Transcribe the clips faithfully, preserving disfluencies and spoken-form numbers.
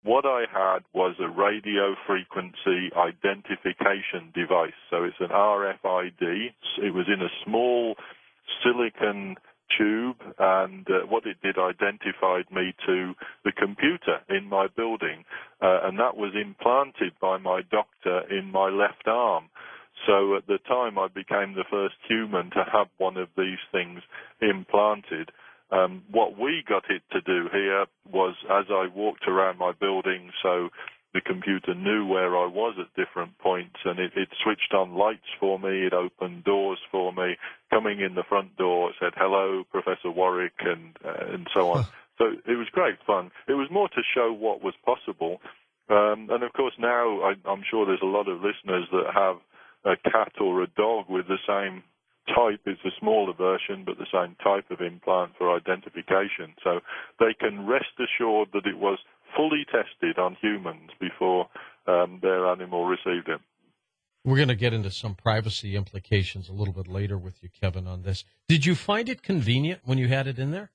what I had was a radio frequency identification device. So it's an R F I D. It was in a small silicon tube, and uh, what it did identified me to the computer in my building, uh, and that was implanted by my doctor in my left arm. So at the time, I became the first human to have one of these things implanted. Um, what we got it to do here was, as I walked around my building, so the computer knew where I was at different points, and it, it switched on lights for me, it opened doors for me. Coming in the front door, it said, "Hello, Professor Warwick," and uh, and so on. So it was great fun. It was more to show what was possible. Um, and, of course, now I, I'm sure there's a lot of listeners that have a cat or a dog with the same type. It's a smaller version, but the same type of implant for identification. So they can rest assured that it was fully tested on humans before um, their animal received it. We're going to get into some privacy implications a little bit later with you, Kevin, on this. Did you find it convenient when you had it in there?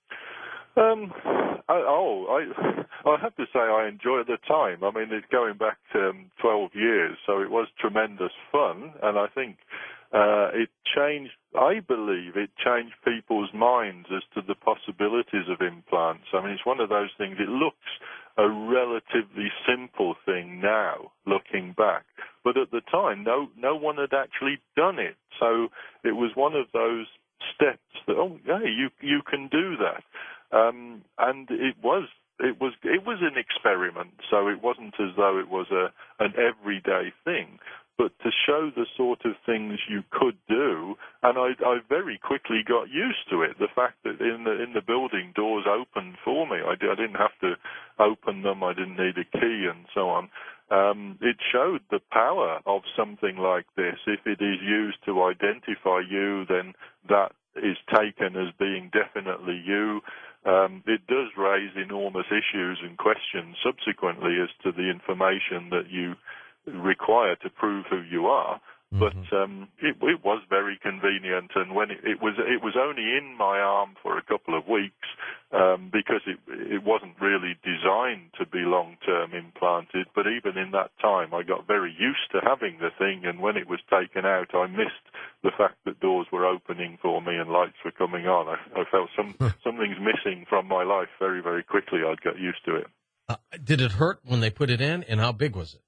Um, I, oh, I, I have to say I enjoyed the time. I mean, it's going back to um, twelve years, so it was tremendous fun, and I think uh, it changed, I believe it changed people's minds as to the possibilities of implants. I mean, it's one of those things, it looks a relatively simple thing now, looking back, but at the time, no, no one had actually done it, so it was one of those steps that, oh, yeah, you, you can do that. Um, and it was it was it was an experiment, so it wasn't as though it was a an everyday thing. But to show the sort of things you could do, and I, I very quickly got used to it. The fact that in the in the building doors opened for me, I, I didn't have to open them. I didn't need a key and so on. Um, it showed the power of something like this. If it is used to identify you, then that is taken as being definitely you. Um, it does raise enormous issues and questions subsequently as to the information that you require to prove who you are. Mm-hmm. But um, it, it was very convenient, and when it, it was it was only in my arm for a couple of weeks um, because it it wasn't really designed to be long-term implanted. But even in that time, I got very used to having the thing, and when it was taken out, I missed the fact that doors were opening for me and lights were coming on. I, I felt some something's missing from my life very, very quickly. I'd got used to it. Uh, did it hurt when they put it in, and how big was it?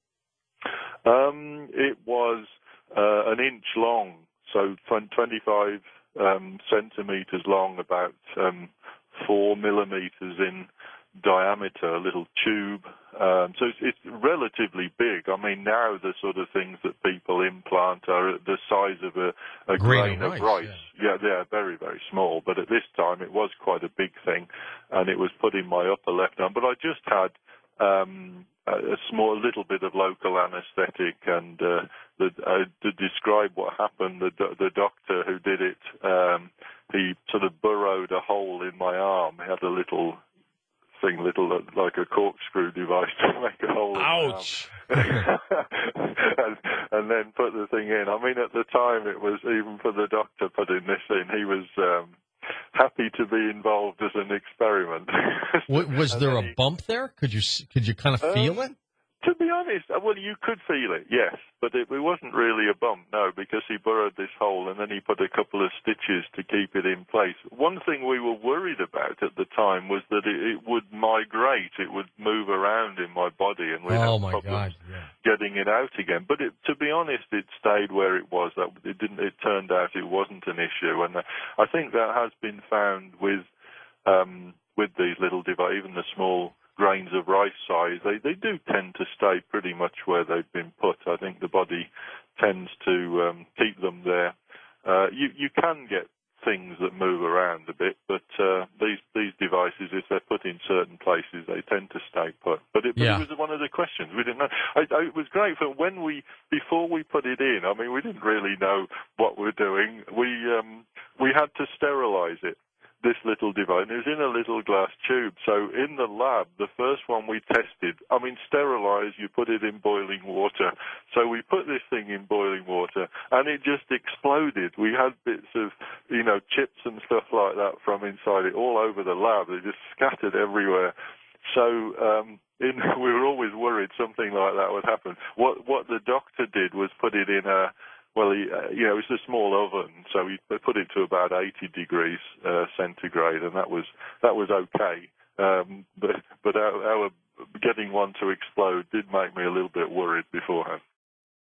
Um, it was uh, an inch long, so twenty-five um, centimeters long, about um, four millimeters in diameter, a little tube. Um, so it's, it's relatively big. I mean, now the sort of things that people implant are the size of a, a grain, grain of rice. rice. Yeah. yeah, they're very, very small. But at this time, it was quite a big thing, and it was put in my upper left arm. But I just had um, a, a small, little bit of local anaesthetic, and uh, the, uh, to describe what happened, the, the doctor who did it, um, he sort of burrowed a hole in my arm. He had a little thing, little like a corkscrew device to make a hole. Ouch! In the arm. and, and then put the thing in. I mean, at the time, it was, even for the doctor putting this in, he was um, happy to be involved as an experiment. Was there a he, bump there? Could you could you kind of um, feel it? To be honest, well, you could feel it, yes, but it, it wasn't really a bump, no, because he burrowed this hole and then he put a couple of stitches to keep it in place. One thing we were worried about at the time was that it, it would migrate, it would move around in my body, and we'd oh have my problems God, yeah. getting it out again. But it, to be honest, it stayed where it was. That it didn't. It turned out it wasn't an issue, and I think that has been found with um, with these little devices, even the small grains of rice size, they, they do tend to stay pretty much where they've been put. I think the body tends to um, keep them there. Uh, you, you can get things that move around a bit, but uh, these these devices, if they're put in certain places, they tend to stay put. But it, yeah. but it was one of the questions. We didn't know. I, I, it was great for when we, before we put it in, I mean, we didn't really know what we're doing. We, um, we had to sterilize it. This little device, and it was in a little glass tube. So in the lab, the first one we tested, I mean, sterilize, you put it in boiling water. So we put this thing in boiling water, and it just exploded. We had bits of, you know, chips and stuff like that from inside it all over the lab. They just scattered everywhere. so um, in, we were always worried something like that would happen. What what the doctor did was put it in a, well, he, uh, you know, it was a small oven, so he put it to about eighty degrees uh, centigrade, and that was that was okay. Um, but but our, our getting one to explode did make me a little bit worried beforehand.